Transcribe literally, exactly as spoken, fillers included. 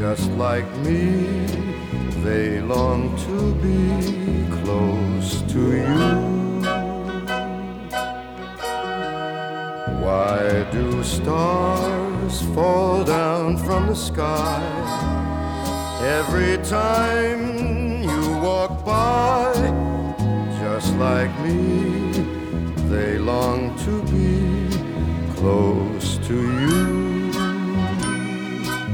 just like me, they long to be close to you. Why do stars fall down from the sky every time you walk by? Just like me, they long to be close to you.